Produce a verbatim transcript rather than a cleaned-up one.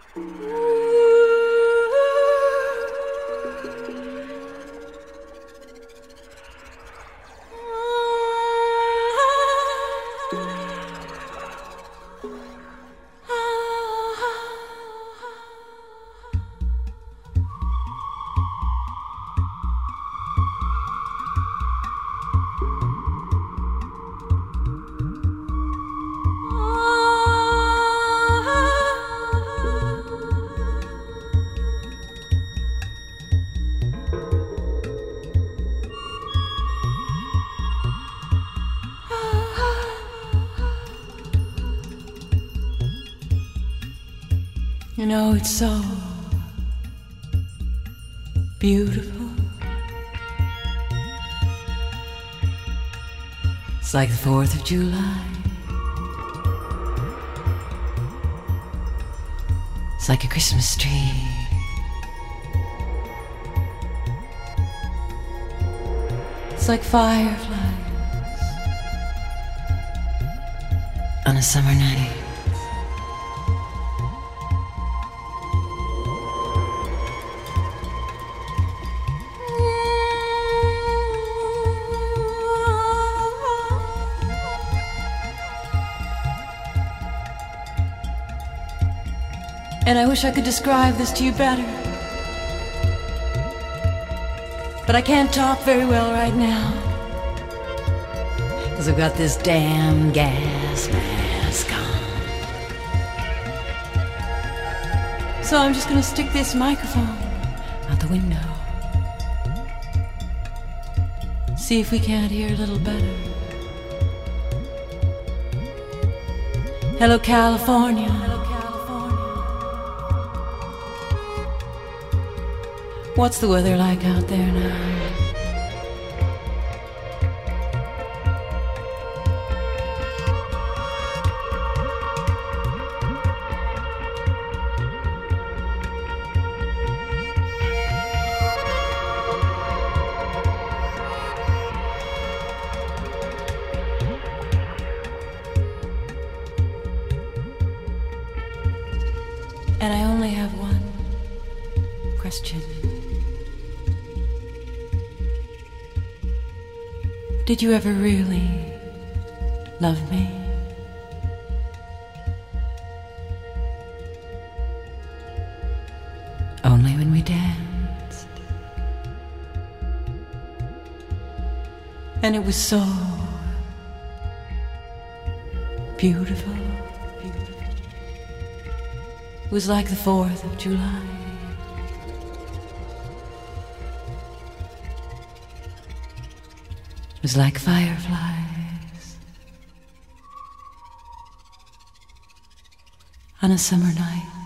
You know, it's so beautiful. It's like the fourth of July. It's like a Christmas tree. It's like fireflies on a summer night. And I wish I could describe this to you better, but I can't talk very well right now, because I've got this damn gas mask on. So I'm just gonna stick this microphone out the window, see if we can't hear a little better. Hello, California. What's the weather like out there now? And I only have one question. Did you ever really love me? Only when we danced. And it was so beautiful. Beautiful. It was like the fourth of July. It was like fireflies on a summer night.